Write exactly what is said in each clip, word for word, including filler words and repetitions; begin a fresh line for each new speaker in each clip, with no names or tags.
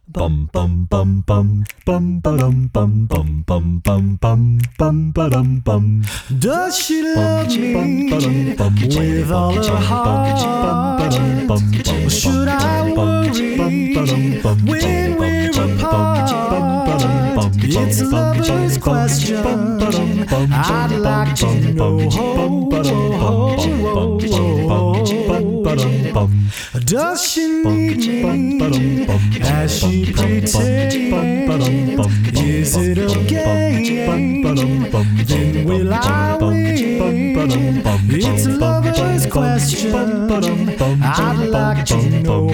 Bum bum bum bum bum ba-dum bum bum bum bum bum bum ba-dum bum.
Does she love me with all her heart? Or should I worry when we're apart? It's a lover's question I'd like to know. Does she need me as she pretends? Is it a game? Then will I win? It's a lover's question I'd like to know.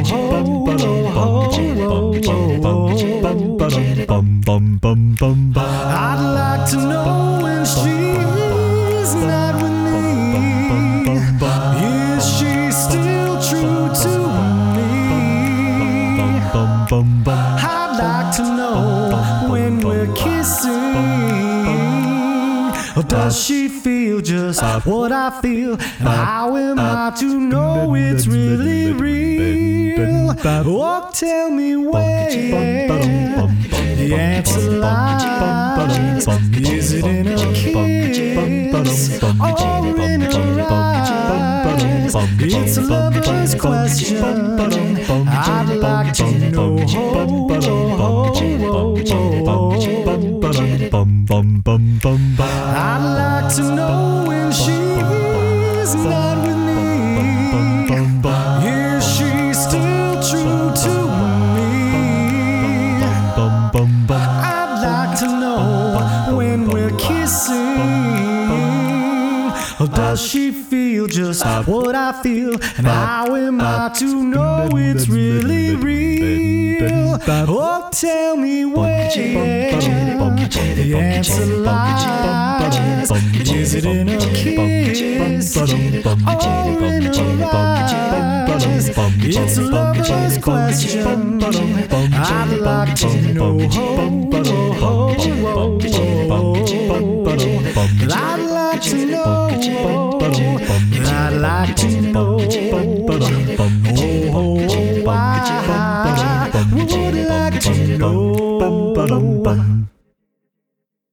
I'd like to know when she's not with me. Is she still true to me? I'd like to know when we're kissing. Or does she feel just what I feel? And how am I to know it's really real? Oh, tell me where the answer lies. Is it in a kiss or in her eyes? It's a lover's question I'd like to know. I'd like to know when she's not with me. Is she still true to me? I'd like to know when we're kissing. Or does she feel just what I feel? And how am I to know it's really real? Oh, tell me where the answer lies. Is it in a kiss or in her eyes? It's a lover's question I'd like to know. I'd like to know. I'd like to know.